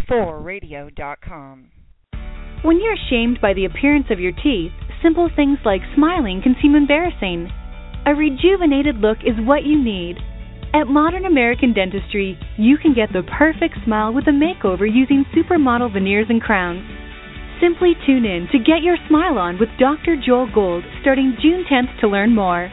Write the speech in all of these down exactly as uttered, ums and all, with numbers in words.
four radio dot com. When you're shamed by the appearance of your teeth, simple things like smiling can seem embarrassing. A rejuvenated look is what you need. At Modern American Dentistry, you can get the perfect smile with a makeover using supermodel veneers and crowns. Simply tune in to Get Your Smile On with Doctor Joel Gold starting June tenth to learn more.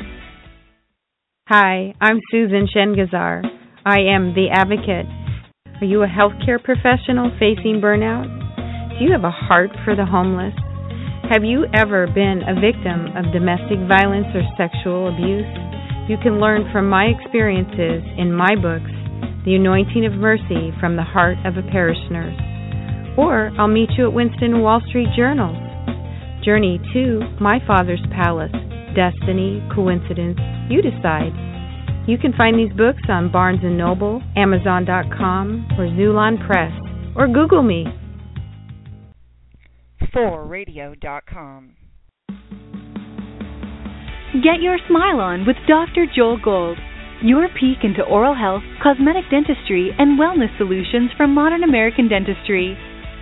Hi, I'm Susan Shengazar. I am the Advocate. Are you a healthcare professional facing burnout? Do you have a heart for the homeless? Have you ever been a victim of domestic violence or sexual abuse? You can learn from my experiences in my books, The Anointing of Mercy from the Heart of a Parish Nurse. Or I'll meet you at Winston Wall Street Journals. Journey to My Father's Palace, Destiny, Coincidence, you decide. You can find these books on Barnes and Noble, Amazon dot com, or Zulon Press, or Google me. four radio dot com. Get your smile on with Doctor Joel Gold. Your peek into oral health, cosmetic dentistry, and wellness solutions from Modern American Dentistry.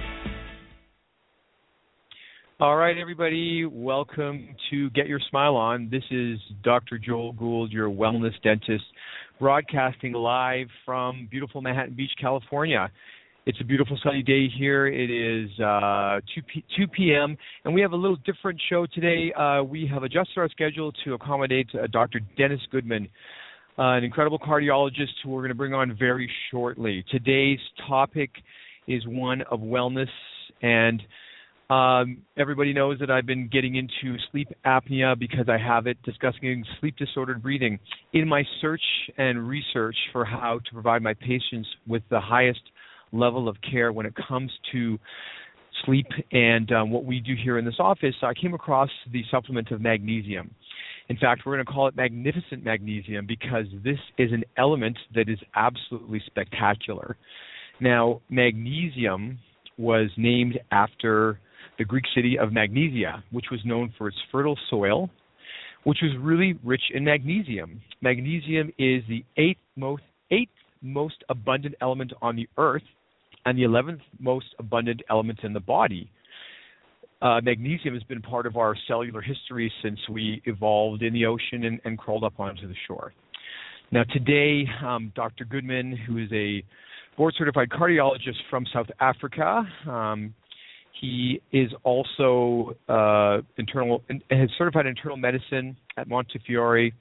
All right, everybody, welcome to Get Your Smile On. This is Doctor Joel Gould, your wellness dentist, broadcasting live from beautiful Manhattan Beach, California. It's a beautiful sunny day here. It is uh, two p.m., and we have a little different show today. Uh, we have adjusted our schedule to accommodate uh, Doctor Dennis Goodman, uh, an incredible cardiologist who we're going to bring on very shortly. Today's topic is one of wellness, and Um, everybody knows that I've been getting into sleep apnea because I have it, discussing sleep disordered breathing. In my search and research for how to provide my patients with the highest level of care when it comes to sleep and um, what we do here in this office, I came across the supplement of magnesium. In fact, we're going to call it magnificent magnesium because this is an element that is absolutely spectacular. Now, magnesium was named after the Greek city of Magnesia, which was known for its fertile soil, which was really rich in magnesium. Magnesium is the eighth most, eighth most abundant element on the earth and the eleventh most abundant element in the body. Uh, magnesium has been part of our cellular history since we evolved in the ocean and, and crawled up onto the shore. Now today, um, Doctor Goodman, who is a board-certified cardiologist from South Africa, um, he is also uh, internal, has certified internal medicine at Montefiore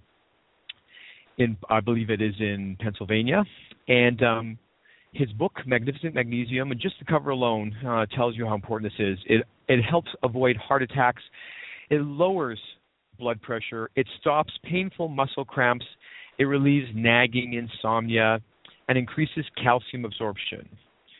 in, I believe it is in Pennsylvania. And um, his book, Magnificent Magnesium, and just the cover alone uh, tells you how important this is. It, it helps avoid heart attacks. It lowers blood pressure. It stops painful muscle cramps. It relieves nagging insomnia and increases calcium absorption.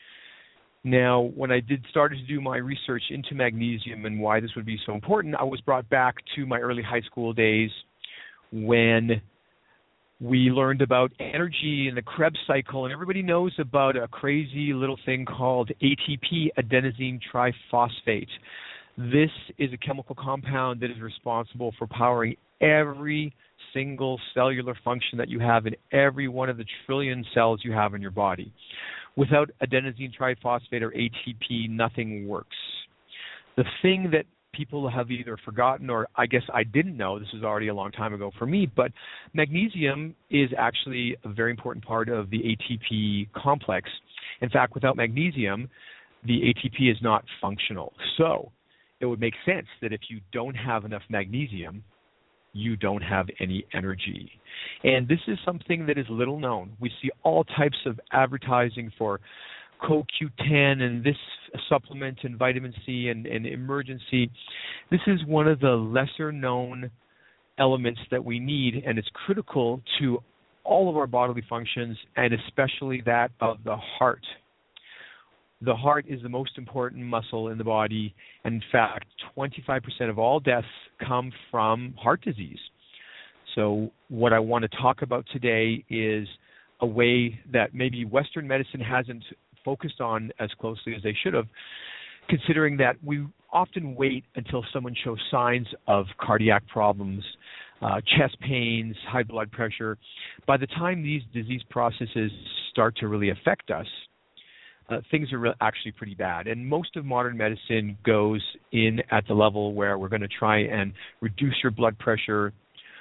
Now, when I did started to do my research into magnesium and why this would be so important, I was brought back to my early high school days when we learned about energy and the Krebs cycle, and everybody knows about a crazy little thing called A T P, adenosine triphosphate. This is a chemical compound that is responsible for powering every single cellular function that you have in every one of the trillion cells you have in your body. Without adenosine triphosphate or A T P, nothing works. The thing that people have either forgotten or I guess I didn't know, this was already a long time ago for me, but magnesium is actually a very important part of the A T P complex. In fact, without magnesium, the A T P is not functional. So it would make sense that if you don't have enough magnesium, you don't have any energy. And this is something that is little known. We see all types of advertising for Co Q ten and this supplement and vitamin C and, and emergency. This is one of the lesser known elements that we need, and it's critical to all of our bodily functions and especially that of the heart. The heart is the most important muscle in the body, and in fact, twenty-five percent of all deaths come from heart disease. So what I want to talk about today is a way that maybe Western medicine hasn't focused on as closely as they should have, considering that we often wait until someone shows signs of cardiac problems, uh, chest pains, high blood pressure. By the time these disease processes start to really affect us, uh, things are re- actually pretty bad. And most of modern medicine goes in at the level where we're going to try and reduce your blood pressure.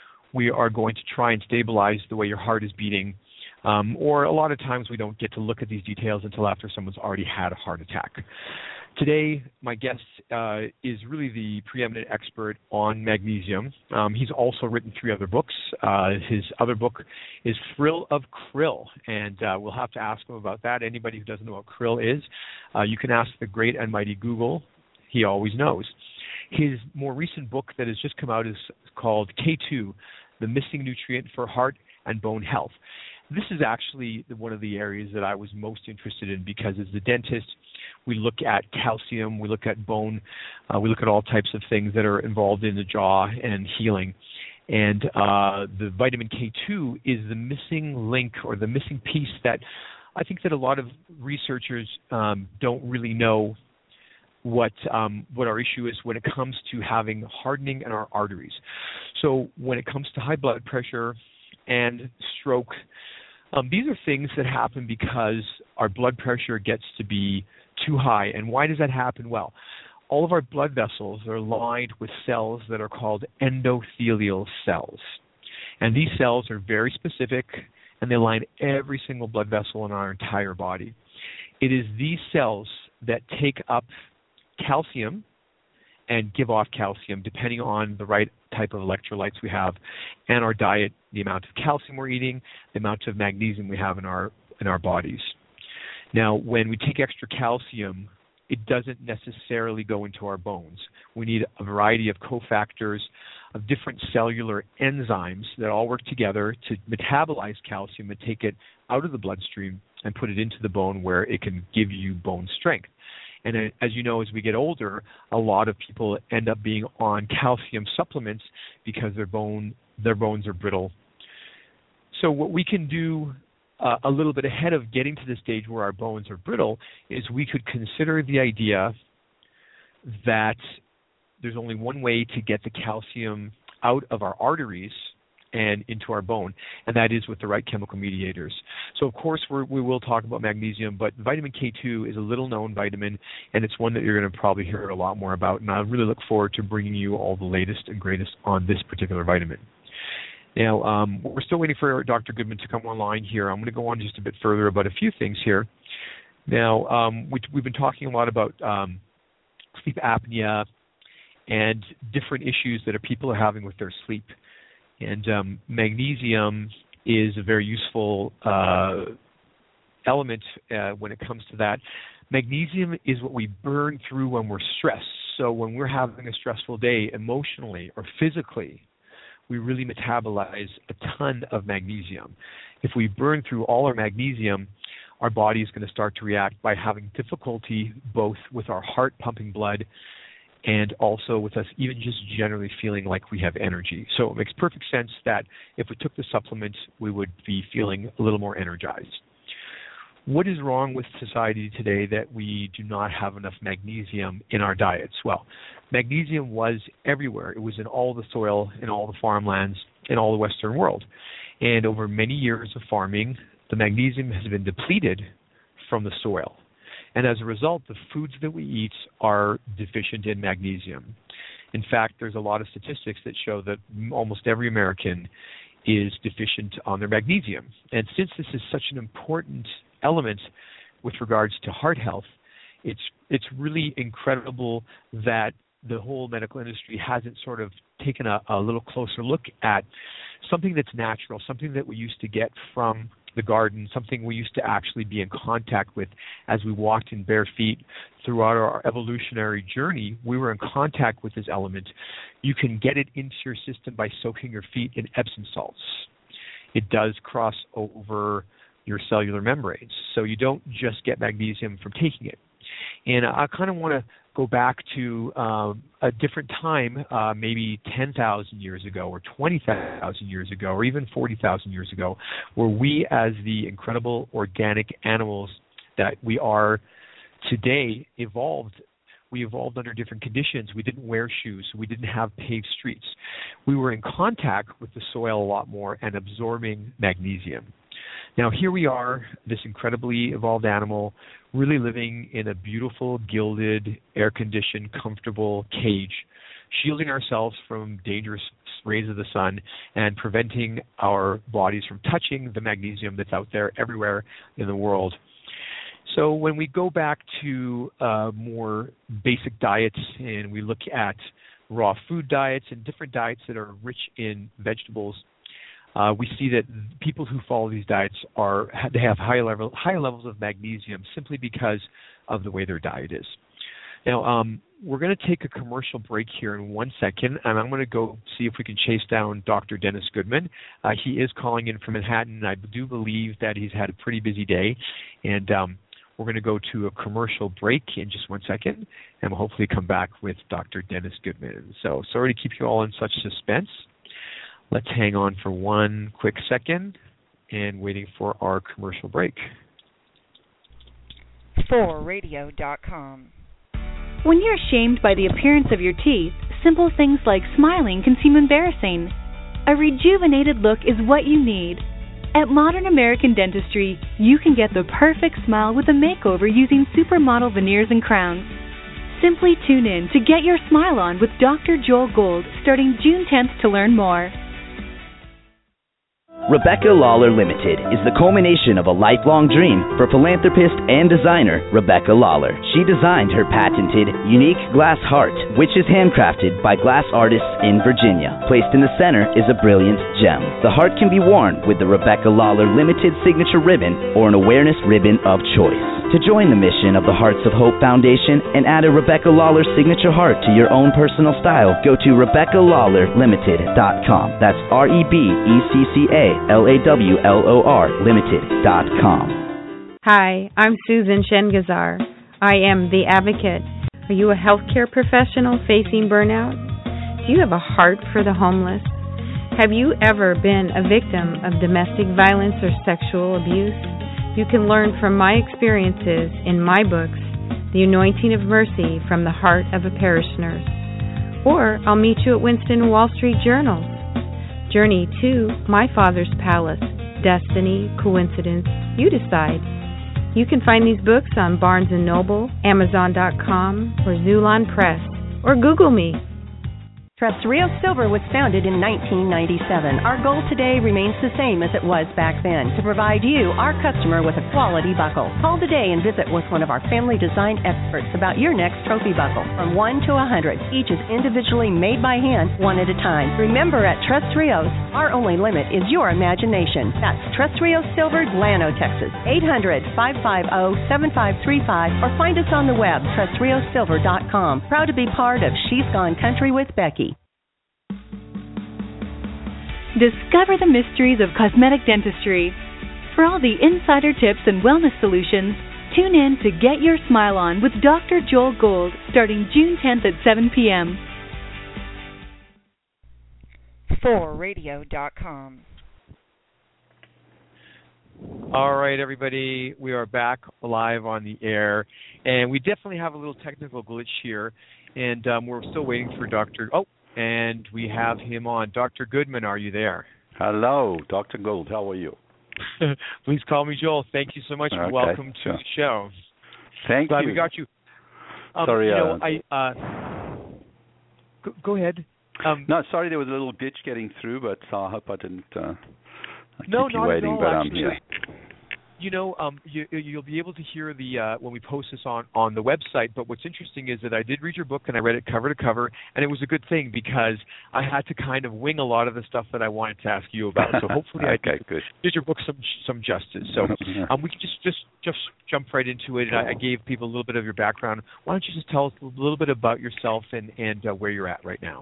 We are going to try and stabilize the way your heart is beating. Um, or a lot of times we don't get to look at these details until after someone's already had a heart attack. Today, my guest uh, is really the preeminent expert on magnesium. Um, he's also written three other books. Uh, his other book is Thrill of Krill, and uh, we'll have to ask him about that. Anybody who doesn't know what krill is, uh, you can ask the great and mighty Google. He always knows. His more recent book that has just come out is called K two, The Missing Nutrient for Heart and Bone Health. This is actually one of the areas that I was most interested in because as a dentist, we look at calcium, we look at bone, uh, we look at all types of things that are involved in the jaw and healing. And uh, the vitamin K two is the missing link or the missing piece that I think that a lot of researchers um, don't really know what um, what our issue is when it comes to having hardening in our arteries. So when it comes to high blood pressure and stroke, um, these are things that happen because our blood pressure gets to be too high. And why does that happen? Well, all of our blood vessels are lined with cells that are called endothelial cells. And these cells are very specific, and they line every single blood vessel in our entire body. It is these cells that take up calcium and give off calcium depending on the right type of electrolytes we have and our diet, the amount of calcium we're eating, the amount of magnesium we have in our in our bodies. Now, when we take extra calcium, it doesn't necessarily go into our bones. We need a variety of cofactors of different cellular enzymes that all work together to metabolize calcium and take it out of the bloodstream and put it into the bone where it can give you bone strength. And as you know, as we get older, a lot of people end up being on calcium supplements because their bone their bones are brittle. So what we can do uh, a little bit ahead of getting to the stage where our bones are brittle is we could consider the idea that there's only one way to get the calcium out of our arteries and into our bone, and that is with the right chemical mediators. So, of course, we're, we will talk about magnesium, but vitamin K two is a little-known vitamin, and it's one that you're going to probably hear a lot more about, and I really look forward to bringing you all the latest and greatest on this particular vitamin. Now, um, we're still waiting for Doctor Goodman to come online here. I'm going to go on just a bit further about a few things here. Now, um, we, we've been talking a lot about um, sleep apnea and different issues that people are having with their sleep. And um, magnesium is a very useful uh, element uh, when it comes to that. Magnesium is what we burn through when we're stressed. So when we're having a stressful day emotionally or physically, we really metabolize a ton of magnesium. If we burn through all our magnesium, our body is going to start to react by having difficulty both with our heart pumping blood and also with us even just generally feeling like we have energy. So it makes perfect sense that if we took the supplement, we would be feeling a little more energized. What is wrong with society today that we do not have enough magnesium in our diets? Well, magnesium was everywhere. It was in all the soil, in all the farmlands, in all the Western world. And over many years of farming, the magnesium has been depleted from the soil. And as a result, the foods that we eat are deficient in magnesium. In fact, there's a lot of statistics that show that almost every American is deficient on their magnesium. And since this is such an important element with regards to heart health, it's it's really incredible that the whole medical industry hasn't sort of taken a, a little closer look at something that's natural, something that we used to get from the garden, something we used to actually be in contact with as we walked in bare feet throughout our evolutionary journey. We were in contact with this element. You can get it into your system by soaking your feet in Epsom salts. It does cross over your cellular membranes, so you don't just get magnesium from taking it. And I kind of want to go back to um, a different time, uh, maybe ten thousand years ago or twenty thousand years ago or even forty thousand years ago, where we as the incredible organic animals that we are today evolved. We evolved under different conditions. We didn't wear shoes. We didn't have paved streets. We were in contact with the soil a lot more and absorbing magnesium. Now, here we are, this incredibly evolved animal, really living in a beautiful, gilded, air-conditioned, comfortable cage, shielding ourselves from dangerous rays of the sun and preventing our bodies from touching the magnesium that's out there everywhere in the world. So when we go back to uh, more basic diets and we look at raw food diets and different diets that are rich in vegetables, uh, we see that people who follow these diets are they have high level high levels of magnesium simply because of the way their diet is. Now, um, we're going to take a commercial break here in one second, and I'm going to go see if we can chase down Doctor Dennis Goodman. Uh, he is calling in from Manhattan, and I do believe that he's had a pretty busy day, and um, we're going to go to a commercial break in just one second, and we'll hopefully come back with Doctor Dennis Goodman. So sorry to keep you all in such suspense. Let's hang on for one quick second and waiting for our commercial break. for radio dot com. When you're shamed by the appearance of your teeth, simple things like smiling can seem embarrassing. A rejuvenated look is what you need. At Modern American Dentistry, you can get the perfect smile with a makeover using supermodel veneers and crowns. Simply tune in to Get Your Smile On with Doctor Joel Gould starting June tenth to learn more. Rebecca Lawler Limited is the culmination of a lifelong dream for philanthropist and designer Rebecca Lawler. She designed her patented, unique glass heart, which is handcrafted by glass artists in Virginia. Placed in the center is a brilliant gem. The heart can be worn with the Rebecca Lawler Limited signature ribbon or an awareness ribbon of choice. To join the mission of the Hearts of Hope Foundation and add a Rebecca Lawler signature heart to your own personal style, go to Rebecca Lawler Limited dot com. That's R E B E C C A L A W L O R Limited dot com. Hi, I'm Susan Shengazar. I am the advocate. Are you a healthcare professional facing burnout? Do you have a heart for the homeless? Have you ever been a victim of domestic violence or sexual abuse? You can learn from my experiences in my books, The Anointing of Mercy from the Heart of a Parish Nurse. Or I'll meet you at Winston Wall Street Journals. Journey to My Father's Palace, Destiny, Coincidence, you decide. You can find these books on Barnes and Noble, Amazon dot com, or Zulon Press, or Google me. Tres Rios Silver was founded in nineteen ninety-seven. Our goal today remains the same as it was back then, to provide you, our customer, with a quality buckle. Call today and visit with one of our family design experts about your next trophy buckle. From one to one hundred, each is individually made by hand, one at a time. Remember, at Tres Rios, our only limit is your imagination. That's Tres Rios Silver, Llano, Texas. eight hundred, five five zero, seven five three five, or find us on the web, tres rios silver dot com. Proud to be part of She's Gone Country with Becky. Discover the mysteries of cosmetic dentistry. For all the insider tips and wellness solutions, tune in to Get Your Smile On with Doctor Joel Gould starting June tenth at seven p.m. for radio dot com. All right, everybody, we are back live on the air, and we definitely have a little technical glitch here, and um, we're still waiting for Doctor Oh, and we have him on. Doctor Goodman, are you there? Hello, Doctor Gould. How are you? Please call me Joel. Thank you so much. Okay, Welcome to sure. the show. Thank Glad you. we got you. Um, sorry. You know, uh, I uh, go, go ahead. Um, no, sorry, there was a little glitch getting through, but uh, I hope I didn't uh, keep no, you not waiting. at all, but I'm actually. here. You know, um, you, you'll be able to hear the uh, when we post this on, on the website. But what's interesting is that I did read your book and I read it cover to cover, and it was a good thing because I had to kind of wing a lot of the stuff that I wanted to ask you about. So hopefully okay, I did, good. did your book some some justice. So um, we can just, just just jump right into it. And I, I gave people a little bit of your background. Why don't you just tell us a little bit about yourself and and uh, where you're at right now?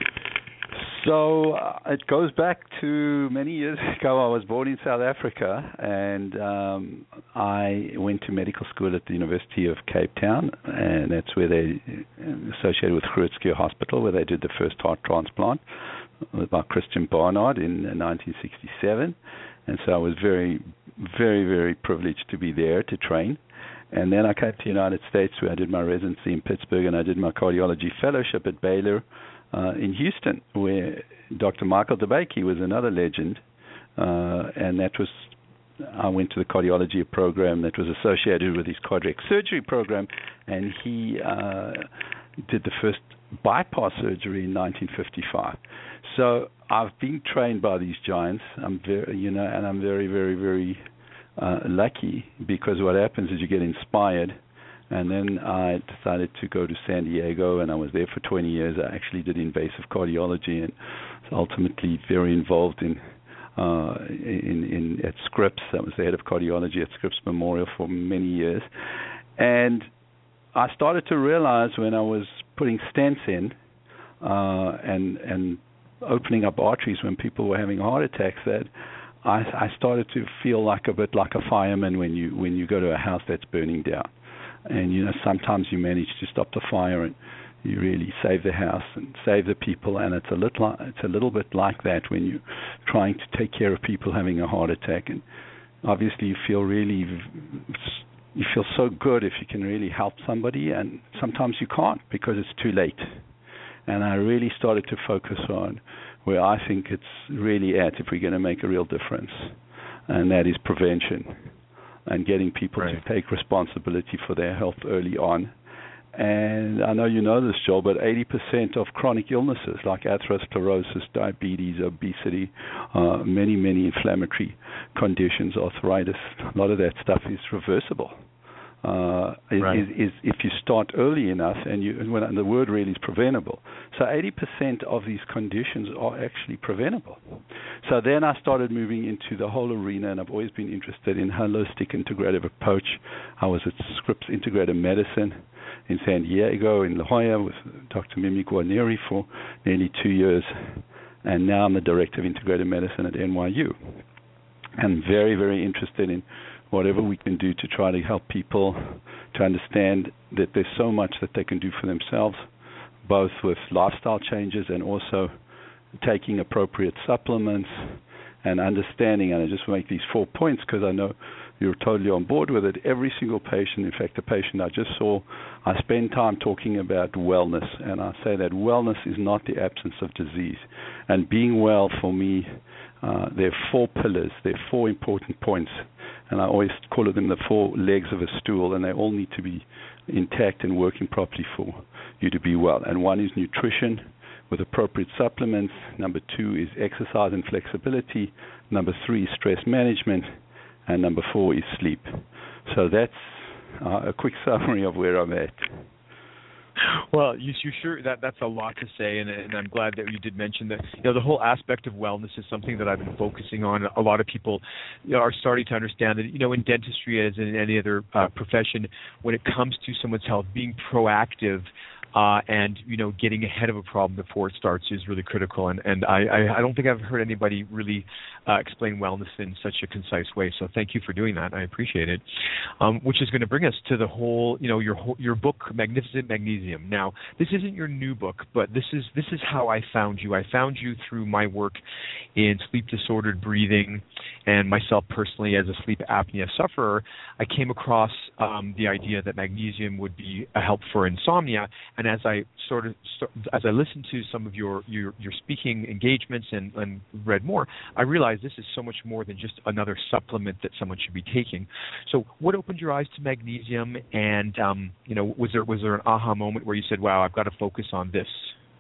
So uh, it goes back to many years ago. I was born in South Africa, and um, I went to medical school at the University of Cape Town, and that's where they associated with Groote Schuur Hospital, where they did the first heart transplant by Christian Barnard in nineteen sixty-seven. And so I was very, very, very privileged to be there to train. And then I came to the United States, where I did my residency in Pittsburgh, and I did my cardiology fellowship at Baylor Uh, in Houston, where Doctor Michael DeBakey was another legend, uh, and that was I went to the cardiology program that was associated with his cardiac surgery program, and he uh, did the first bypass surgery in nineteen fifty-five. So I've been trained by these giants. I'm very, you know, and I'm very, very, very uh, lucky, because what happens is you get inspired. And then I decided to go to San Diego, and I was there for twenty years. I actually did invasive cardiology, and was ultimately very involved in uh, in, in at Scripps. I was the head of cardiology at Scripps Memorial for many years, and I started to realize when I was putting stents in uh, and and opening up arteries when people were having heart attacks that I, I started to feel like a bit like a fireman when you when you go to a house that's burning down. And, you know, sometimes you manage to stop the fire and you really save the house and save the people. And it's a little, it's a little bit like that when you're trying to take care of people having a heart attack. And obviously you feel really, you feel so good if you can really help somebody. And sometimes you can't because it's too late. And I really started to focus on where I think it's really at if we're going to make a real difference. And that is prevention. And getting people right. to take responsibility for their health early on. And I know you know this, Joel, but eighty percent of chronic illnesses like atherosclerosis, diabetes, obesity, uh, many, many inflammatory conditions, arthritis, a lot of that stuff is reversible. Uh, right. is, is if you start early enough, and you, and when, and the word really is preventable. So eighty percent of these conditions are actually preventable. So then I started moving into the whole arena, and I've always been interested in holistic integrative approach. I was at Scripps Integrative Medicine in San Diego, in La Jolla, with Doctor Mimi Guarneri for nearly two years, and now I'm the director of integrative medicine at N Y U. I'm very, very interested in whatever we can do to try to help people to understand that there's so much that they can do for themselves, both with lifestyle changes and also taking appropriate supplements and understanding. And I just make these four points because I know you're totally on board with it. Every single patient, in fact, the patient I just saw, I spend time talking about wellness, and I say that wellness is not the absence of disease. And being well, for me, uh, there are four pillars, there are four important points, and I always call them the four legs of a stool, and they all need to be intact and working properly for you to be well. And one is nutrition with appropriate supplements. Number two is exercise and flexibility. Number three is stress management. And number four is sleep. So that's uh, a quick summary of where I'm at. Well, you, you sure that that's a lot to say, and, and I'm glad that you did mention that. You know, the whole aspect of wellness is something that I've been focusing on. A lot of people, you know, are starting to understand that, you know, in dentistry as in any other uh, profession, when it comes to someone's health, being proactive Uh, and, you know, getting ahead of a problem before it starts is really critical. And, and I, I, I don't think I've heard anybody really uh, explain wellness in such a concise way. So thank you for doing that. I appreciate it. Um, which is going to bring us to the whole, you know, your your book, Magnificent Magnesium. Now, this isn't your new book, but this is this is how I found you. I found you through my work in sleep disordered breathing, and myself personally as a sleep apnea sufferer, I came across um, the idea that magnesium would be a help for insomnia. And as I sort of, as I listened to some of your your, your speaking engagements and, and read more, I realized this is so much more than just another supplement that someone should be taking. So, what opened your eyes to magnesium? And um, you know, was there was there an aha moment where you said, "Wow, I've got to focus on this"?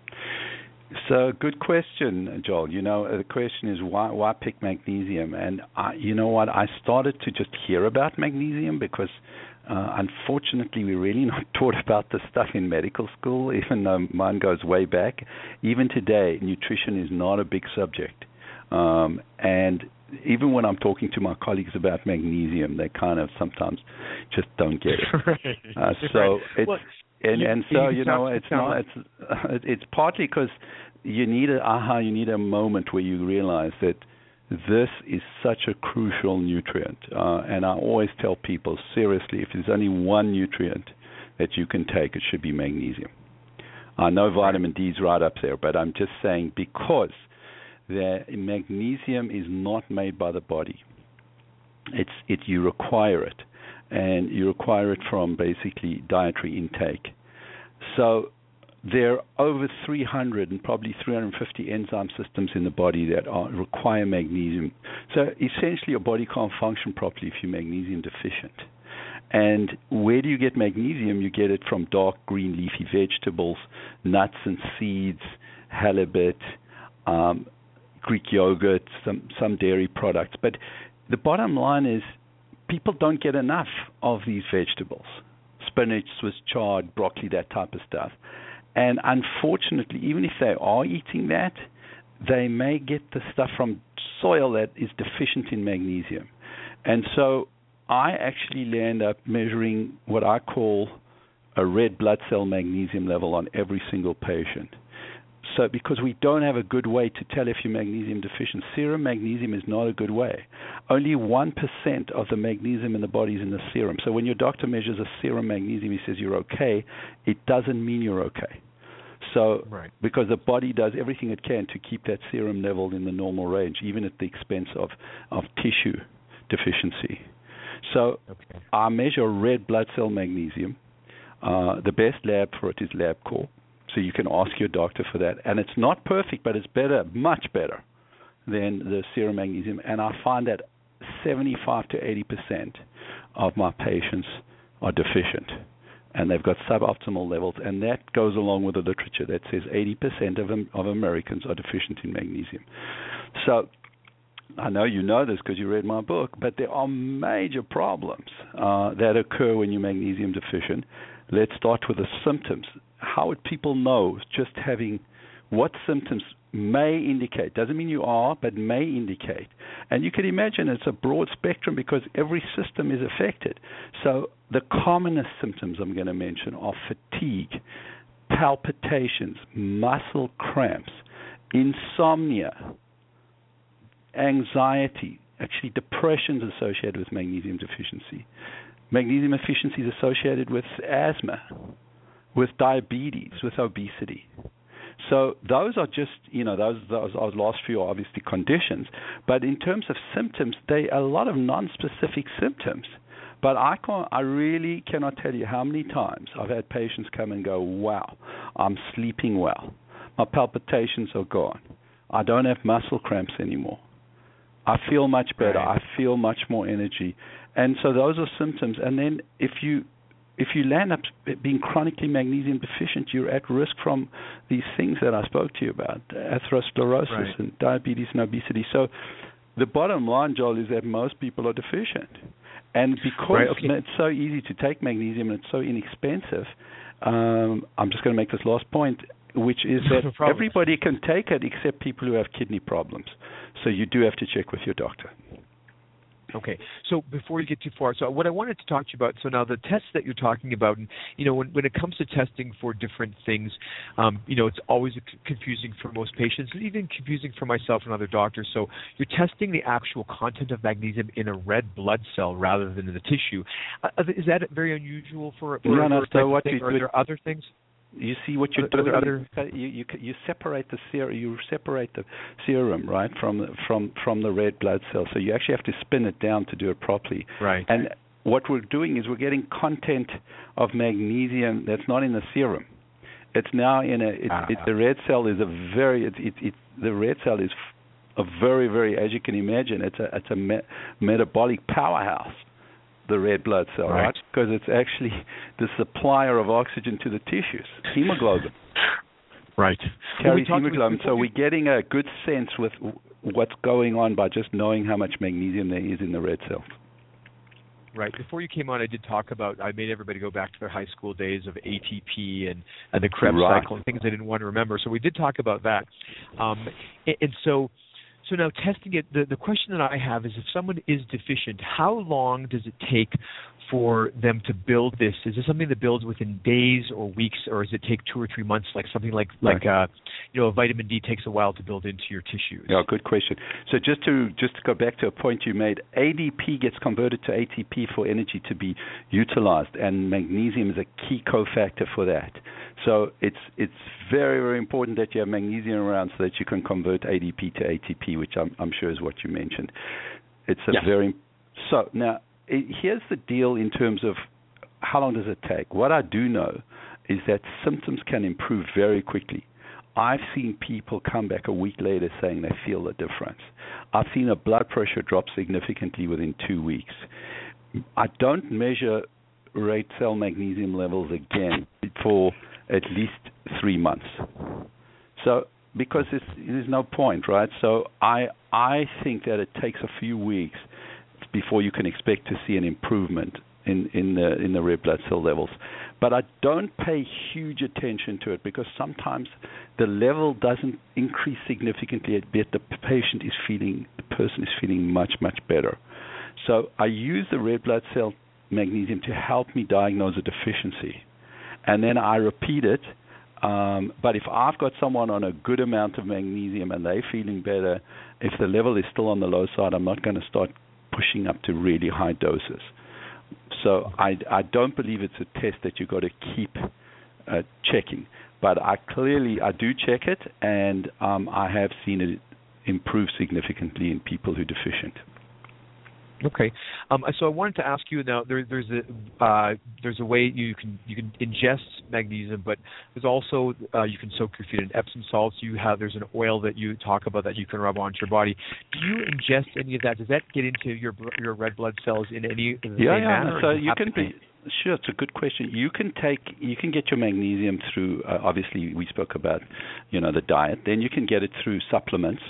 So, good question, Joel. You know, the question is why why pick magnesium? And I, you know what? I started to just hear about magnesium because. Uh, unfortunately, we're really not taught about this stuff in medical school, even though mine goes way back. Even today, nutrition is not a big subject. Um, and even when I'm talking to my colleagues about magnesium, they kind of sometimes just don't get it. Right. Uh, so right. it's well, and, you, and so you, you know it's not it's uh, it's partly because you need a aha, you need a moment where you realize that this is such a crucial nutrient, uh, and I always tell people, seriously, if there's only one nutrient that you can take, it should be magnesium. I know vitamin D is right up there, but I'm just saying because the magnesium is not made by the body. It's it you require it, and you require it from basically dietary intake. So there are over three hundred and probably three hundred fifty enzyme systems in the body that are, require magnesium. So essentially your body can't function properly if you're magnesium deficient. And where do you get magnesium? You get it from dark green leafy vegetables, nuts and seeds, halibut, um, Greek yogurt, some, some dairy products. But the bottom line is people don't get enough of these vegetables. Spinach, Swiss chard, broccoli, that type of stuff. And unfortunately, even if they are eating that, they may get the stuff from soil that is deficient in magnesium. And so I actually end up measuring what I call a red blood cell magnesium level on every single patient. So because we don't have a good way to tell if you're magnesium deficient, serum magnesium is not a good way. Only one percent of the magnesium in the body is in the serum. So when your doctor measures a serum magnesium, he says you're okay, it doesn't mean you're okay. So right. because the body does everything it can to keep that serum level in the normal range, even at the expense of, of tissue deficiency. So okay. I measure red blood cell magnesium. Uh, the best lab for it is LabCorp. So you can ask your doctor for that. And it's not perfect, but it's better, much better than the serum magnesium. And I find that seventy-five to eighty percent of my patients are deficient. And they've got suboptimal levels. And that goes along with the literature that says eighty percent of, of Americans are deficient in magnesium. So I know you know this because you read my book, but there are major problems uh, that occur when you're magnesium deficient. Let's start with the symptoms. How would people know just having what symptoms may indicate? Doesn't mean you are, but may indicate. And you can imagine it's a broad spectrum because every system is affected. So the commonest symptoms I'm going to mention are fatigue, palpitations, muscle cramps, insomnia, anxiety, actually depression is associated with magnesium deficiency. Magnesium deficiency is associated with asthma, with diabetes, with obesity. So those are just, you know, those those, those last few are obviously conditions. But in terms of symptoms, they are a lot of non-specific symptoms. But I can't, I really cannot tell you how many times I've had patients come and go, wow, I'm sleeping well. My palpitations are gone. I don't have muscle cramps anymore. I feel much better. Right. I feel much more energy. And so those are symptoms. And then if you if you land up being chronically magnesium deficient, you're at risk from these things that I spoke to you about, atherosclerosis right. and diabetes and obesity. So the bottom line, Joel, is that most people are deficient. And because right, okay. it's so easy to take magnesium and it's so inexpensive, um, I'm just going to make this last point, which is that no everybody can take it except people who have kidney problems. So you do have to check with your doctor. Okay. So before we get too far, so what I wanted to talk to you about, so now the tests that you're talking about, and, you know, when, when it comes to testing for different things, um, you know, it's always confusing for most patients, and even confusing for myself and other doctors. So you're testing the actual content of magnesium in a red blood cell rather than in the tissue. Uh, is that very unusual for, for, no, no, for so what thing, you or are there other things? You see what you're doing. Other, you, you you separate the serum. You separate the serum right from the, from from the red blood cell. So you actually have to spin it down to do it properly. Right. And what we're doing is we're getting content of magnesium that's not in the serum. It's now in a. It, ah. it, the red cell is a very. It, it, it the red cell is a very very as you can imagine. It's a it's a me, metabolic powerhouse. The red blood cell, right? Because right? it's actually the supplier of oxygen to the tissues, hemoglobin. Right. Carries well, we hemoglobin. So we're getting a good sense with what's going on by just knowing how much magnesium there is in the red cells. Right. Before you came on, I did talk about, I made everybody go back to their high school days of A T P and, and the Krebs right. cycle and things they didn't want to remember. So we did talk about that. Um, and, and so... So now testing it, the, the question that I have is if someone is deficient, how long does it take for them to build this? Is this something that builds within days or weeks, or does it take two or three months, like something like, like uh, you know, a vitamin D takes a while to build into your tissues? Yeah, good question. So just to just to go back to a point you made, A D P gets converted to A T P for energy to be utilized, and magnesium is a key cofactor for that. So it's it's very, very important that you have magnesium around so that you can convert A D P to A T P, which I'm, I'm sure is what you mentioned. It's a yes. very so now it, here's the deal in terms of how long does it take. What I do know is that symptoms can improve very quickly. I've seen people come back a week later saying they feel the difference. I've seen a blood pressure drop significantly within two weeks. I don't measure red cell magnesium levels again for at least three months. So, because it's, there's no point, right? So I I think that it takes a few weeks before you can expect to see an improvement in, in the in the red blood cell levels. But I don't pay huge attention to it because sometimes the level doesn't increase significantly, yet the patient is feeling, the person is feeling much, much better. So I use the red blood cell magnesium to help me diagnose a deficiency. And then I repeat it. Um, but if I've got someone on a good amount of magnesium and they're feeling better, if the level is still on the low side, I'm not going to start pushing up to really high doses. So I, I don't believe it's a test that you've got to keep uh, checking. But I clearly, I do check it, and um, I have seen it improve significantly in people who are deficient. Okay, um, so I wanted to ask you now. There, there's a uh, there's a way you can you can ingest magnesium, but there's also uh, you can soak your feet in Epsom salts. You have there's an oil that you talk about that you can rub onto your body. Do you ingest any of that? Does that get into your your red blood cells in any in the yeah, same yeah. manner? So you can be sure. It's a good question. You can take you can get your magnesium through. Uh, obviously, we spoke about you know the diet. Then you can get it through supplements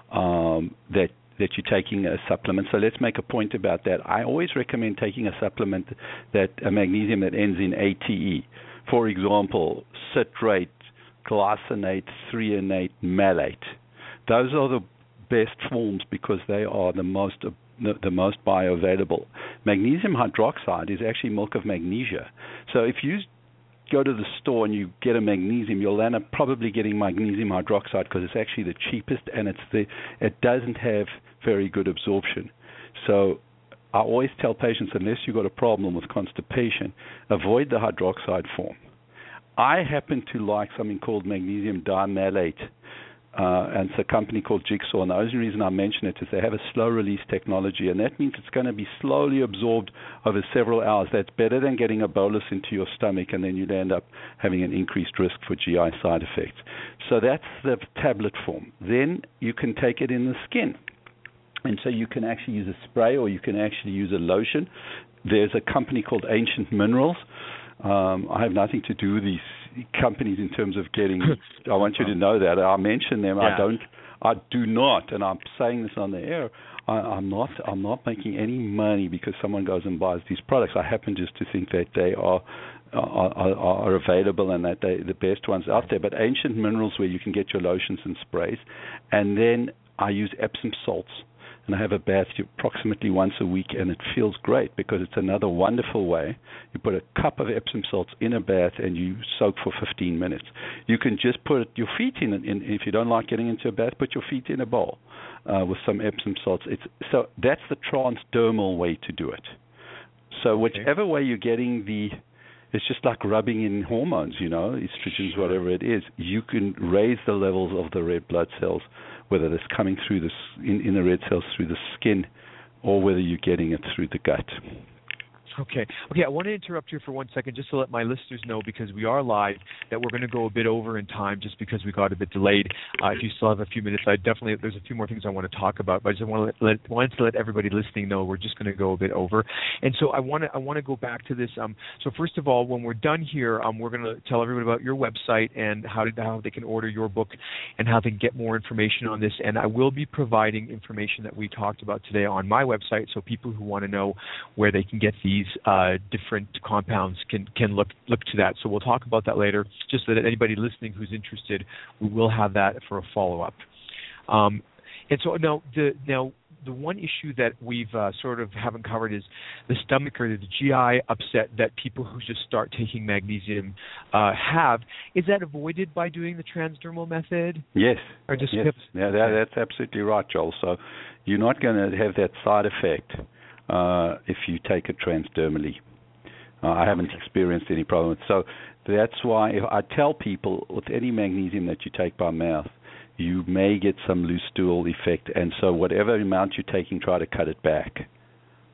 um, that. that you're taking a supplement. So let's make a point about that. I always recommend taking a supplement that a magnesium that ends in A T E. For example, citrate, glycinate, threonate, malate. Those are the best forms because they are the most the, the most bioavailable. Magnesium hydroxide is actually milk of magnesia. So if you go to the store and you get a magnesium, you'll end up probably getting magnesium hydroxide because it's actually the cheapest and it's the it doesn't have very good absorption. So I always tell patients, unless you've got a problem with constipation, avoid the hydroxide form. I happen to like something called magnesium dimalate, uh, and it's a company called Jigsaw, and the only reason I mention it is they have a slow-release technology, and that means it's going to be slowly absorbed over several hours. That's better than getting a bolus into your stomach, and then you'd end up having an increased risk for G I side effects. So that's the tablet form. Then you can take it in the skin. And so you can actually use a spray or you can actually use a lotion. There's a company called Ancient Minerals. Um, I have nothing to do with these companies in terms of getting. I want you to know that I mention them. Yeah. I don't. I do not, and I'm saying this on the air. I, I'm not. I'm not making any money because someone goes and buys these products. I happen just to think that they are. Are, are, are available and that they're the best ones out there. But Ancient Minerals, where you can get your lotions and sprays, and then I use Epsom salts. And I have a bath approximately once a week, and it feels great because it's another wonderful way. You put a cup of Epsom salts in a bath, and you soak for fifteen minutes. You can just put your feet in, in if you don't like getting into a bath, put your feet in a bowl uh, with some Epsom salts. It's, so that's the transdermal way to do it. So whichever way you're getting the, it's just like rubbing in hormones, you know, estrogens, whatever it is. You can raise the levels of the red blood cells, whether it's coming through the in, in the red cells through the skin, or whether you're getting it through the gut. Okay. Okay, I want to interrupt you for one second just to let my listeners know, because we are live, that we're going to go a bit over in time just because we got a bit delayed. Uh, if you still have a few minutes, I definitely, there's a few more things I want to talk about, but I just want to let, let, wanted to let everybody listening know we're just going to go a bit over. And so I want to I want to go back to this. Um, so first of all, when we're done here, um, we're going to tell everybody about your website and how, to, how they can order your book and how they can get more information on this. And I will be providing information that we talked about today on my website, so people who want to know where they can get these Uh, different compounds can can look look to that. So we'll talk about that later, just so that anybody listening who's interested, we will have that for a follow-up. Um, and so now the now the one issue that we've uh, sort of haven't covered is the stomach or the G I upset that people who just start taking magnesium uh, have. Is that avoided by doing the transdermal method? Yes. Or just yes. Yeah, that, that's absolutely right, Joel. So you're not going to have that side effect Uh, if you take it transdermally. Uh, I haven't experienced any problem with it. So that's why if I tell people with any magnesium that you take by mouth, you may get some loose stool effect, and so whatever amount you're taking, try to cut it back.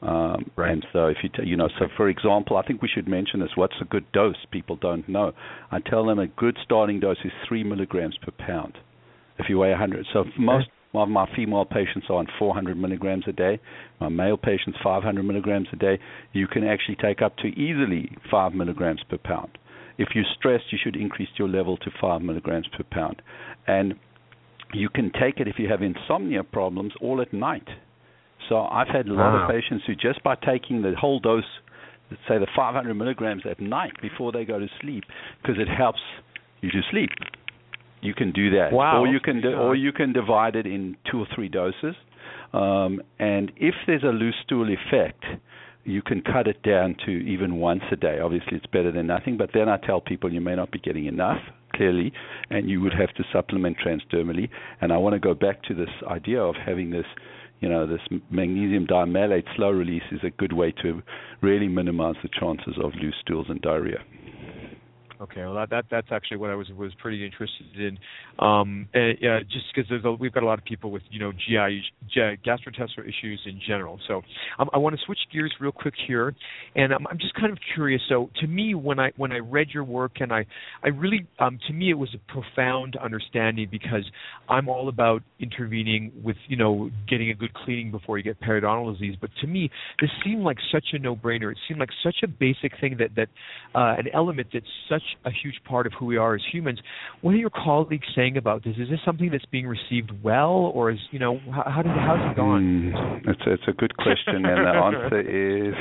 Um, right. And so if you, t- you know, so for example, I think we should mention this. What's a good dose? People don't know. I tell them a good starting dose is three milligrams per pound. If you weigh one hundred, so most of my female patients are on four hundred milligrams a day. My male patients five hundred milligrams a day. You can actually take up to easily five milligrams per pound. If you're stressed, you should increase your level to five milligrams per pound. And you can take it if you have insomnia problems all at night. So I've had a lot wow. of patients who just by taking the whole dose, let's say the five hundred milligrams at night before they go to sleep, because it helps you to sleep. You can do that, wow. or you can do, or you can divide it in two or three doses. Um, and if there's a loose stool effect, you can cut it down to even once a day. Obviously, it's better than nothing. But then I tell people you may not be getting enough, clearly, and you would have to supplement transdermally. And I want to go back to this idea of having this, you know, this magnesium dimalate slow release is a good way to really minimize the chances of loose stools and diarrhea. Okay, well that, that that's actually what I was was pretty interested in, um, and, uh, just because we've got a lot of people with you know G I G I, gastrointestinal issues in general. So um, I want to switch gears real quick here, and I'm, I'm just kind of curious. So to me, when I when I read your work, and I I really um, to me it was a profound understanding, because I'm all about intervening with you know getting a good cleaning before you get periodontal disease. But to me, this seemed like such a no-brainer. It seemed like such a basic thing that that uh, an element that's such a huge part of who we are as humans. What are your colleagues saying about this? Is this something that's being received well, or is you know how, how did how's it gone? Mm, it's it's a good question, and the answer is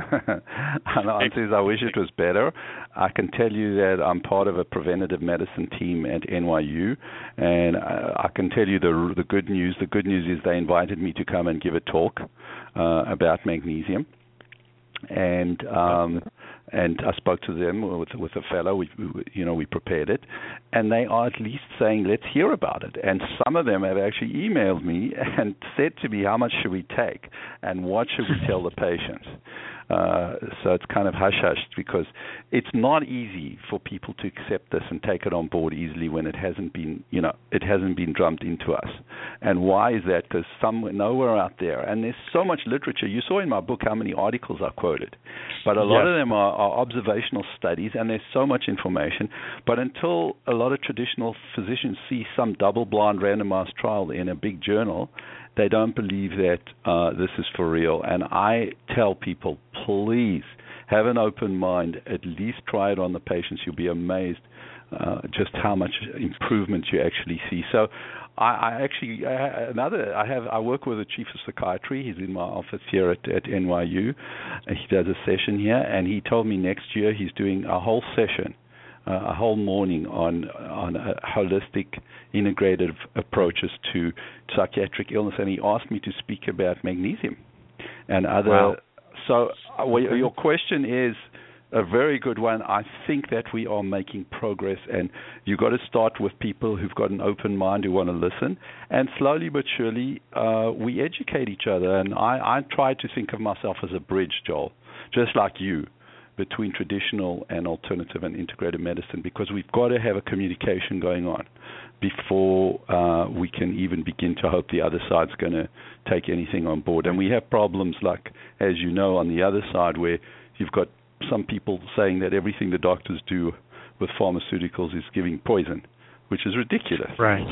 and the answer is I wish it was better. I can tell you that I'm part of a preventative medicine team at N Y U, and I, I can tell you the the good news. The good news is they invited me to come and give a talk uh, about magnesium, and. Um, And I spoke to them with with a fellow. We, we, you know, we prepared it, and they are at least saying, "Let's hear about it." And some of them have actually emailed me and said to me, "How much should we take, and what should we tell the patients?" Uh, so it's kind of hush-hushed, because it's not easy for people to accept this and take it on board easily when it hasn't been, you know, it hasn't been drummed into us. And why is that? Because somewhere, nowhere out there, and there's so much literature. You saw in my book how many articles I quoted, but a lot yes. of them are, are observational studies, and there's so much information. But until a lot of traditional physicians see some double-blind randomized trial in a big journal, they don't believe that uh, this is for real. And I tell people, please have an open mind. At least try it on the patients. You'll be amazed uh, just how much improvement you actually see. So I, I actually I, another I have I work with a chief of psychiatry. He's in my office here at, at N Y U. He does a session here, and he told me next year he's doing a whole session. Uh, a whole morning on on a holistic, integrative approaches to psychiatric illness, and he asked me to speak about magnesium and other. Wow. So, uh, well, your question is a very good one. I think that we are making progress, and you got to start with people who've got an open mind, who want to listen, and slowly but surely uh, we educate each other. And I, I try to think of myself as a bridge, Joel, just like you, between traditional and alternative and integrated medicine, because we've got to have a communication going on before uh, we can even begin to hope the other side's going to take anything on board. And we have problems like, as you know, on the other side, where you've got some people saying that everything the doctors do with pharmaceuticals is giving poison, which is ridiculous. Right.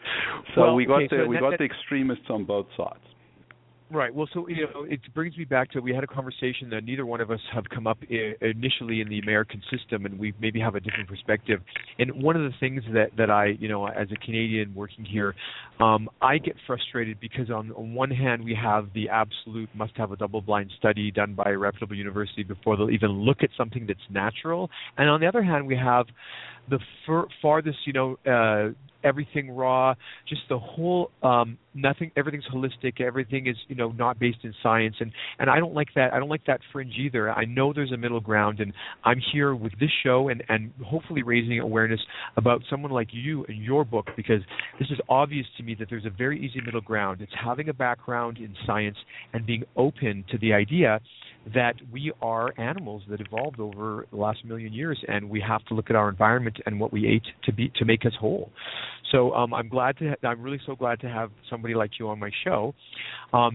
So well, we got okay, the so we that, got that, the extremists on both sides. Right. Well, so you know, it brings me back to we had a conversation that neither one of us have come up I- initially in the American system, and we maybe have a different perspective. And one of the things that, that I, you know, as a Canadian working here, um, I get frustrated because on, on one hand we have the absolute must have a double-blind study done by a reputable university before they'll even look at something that's natural, and on the other hand we have the fur- farthest, you know. Uh, everything raw, just the whole um nothing everything's holistic, everything is, you know, not based in science, and and I don't like that I don't like that fringe either. I know there's a middle ground, and I'm here with this show and and hopefully raising awareness about someone like you and your book, because this is obvious to me that there's a very easy middle ground. It's having a background in science and being open to the idea that we are animals that evolved over the last million years, and we have to look at our environment and what we ate to be to make us whole. So um, I'm glad to. Ha- I'm really so glad to have somebody like you on my show. Um,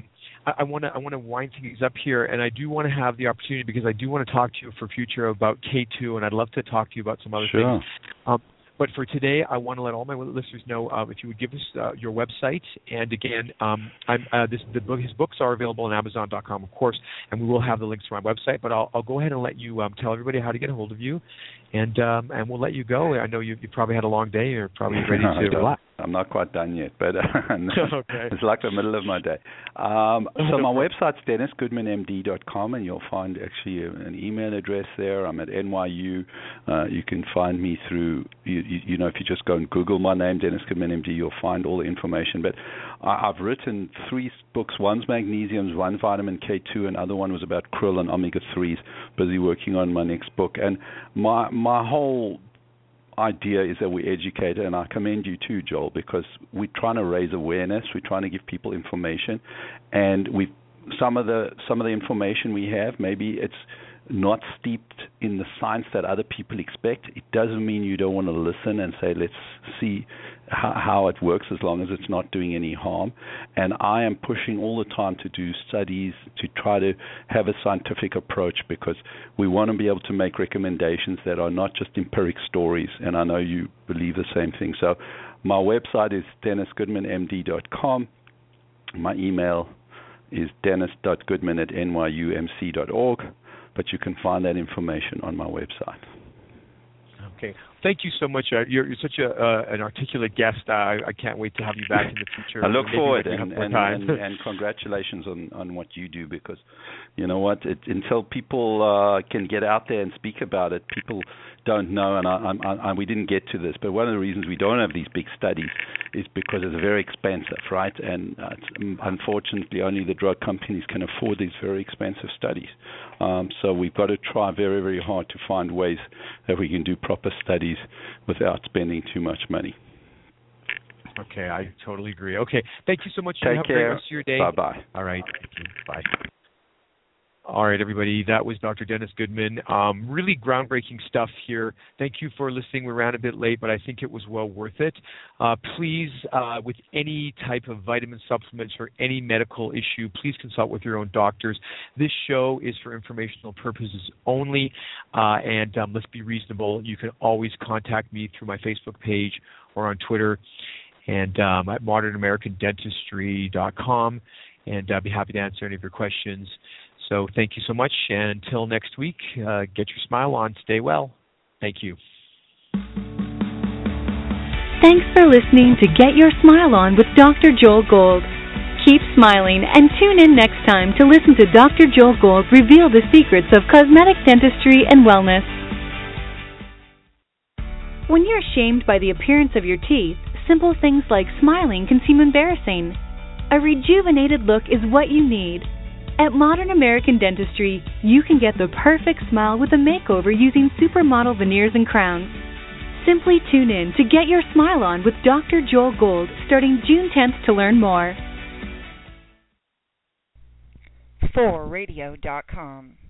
I want to I want to wind things up here, and I do want to have the opportunity because I do want to talk to you for future about K two, and I'd love to talk to you about some other sure. things. Um, But for today, I want to let all my listeners know uh, if you would give us uh, your website. And again, um, I'm, uh, this, the book, his books are available on Amazon dot com, of course, and we will have the links to my website. But I'll, I'll go ahead and let you um, tell everybody how to get a hold of you, and um, and we'll let you go. I know you, you probably had a long day. You're probably ready no, to relax. I'm not quite done yet, but uh, okay. It's like the middle of my day. Um, so my website's dennis goodman m d dot com, and you'll find actually an email address there. I'm at N Y U. Uh, you can find me through, you, you, you know, if you just go and Google my name, Dennis Goodman M D, you'll find all the information. But I, I've written three books. One's magnesium, one vitamin K two, and other one was about krill and omega threes. Busy working on my next book. And my my whole idea is that we educate, and I commend you too, Joel, because we're trying to raise awareness, we're trying to give people information, and we some of the some of the information we have, maybe it's not steeped in the science that other people expect. It doesn't mean you don't want to listen and say, let's see how, how it works, as long as it's not doing any harm. And I am pushing all the time to do studies, to try to have a scientific approach, because we want to be able to make recommendations that are not just empiric stories, and I know you believe the same thing. So my website is dennis goodman m d dot com. My email is dennis dot goodman at n y u m c dot org. But you can find that information on my website. Okay. Thank you so much. Uh, you're, you're such a uh, an articulate guest. Uh, I, I can't wait to have you back in the future. I look Maybe forward, and, and, and, and congratulations on, on what you do, because you know what? It, until people uh, can get out there and speak about it, people don't know. And I, I, I, we didn't get to this, but one of the reasons we don't have these big studies is because it's very expensive, right? And uh, it's, unfortunately, only the drug companies can afford these very expensive studies. Um, so we've got to try very, very hard to find ways that we can do proper studies without spending too much money. Okay, I totally agree. Okay, thank you so much. Take Have care. a great rest of your day. Bye-bye. All right, thank you. Bye. All right, everybody, that was Doctor Dennis Goodman. Um, really groundbreaking stuff here. Thank you for listening. We ran a bit late, but I think it was well worth it. Uh, please, uh, with any type of vitamin supplements or any medical issue, please consult with your own doctors. This show is for informational purposes only, uh, and um, let's be reasonable. You can always contact me through my Facebook page or on Twitter, and um, at modern american dentistry dot com, and I'll be happy to answer any of your questions. So thank you so much, and until next week, uh, get your smile on. Stay well. Thank you. Thanks for listening to Get Your Smile On with Doctor Joel Gold. Keep smiling and tune in next time to listen to Doctor Joel Gold reveal the secrets of cosmetic dentistry and wellness. When you're shamed by the appearance of your teeth, simple things like smiling can seem embarrassing. A rejuvenated look is what you need. At Modern American Dentistry, you can get the perfect smile with a makeover using supermodel veneers and crowns. Simply tune in to Get Your Smile On with Doctor Joel Gold starting June tenth to learn more. for radio dot com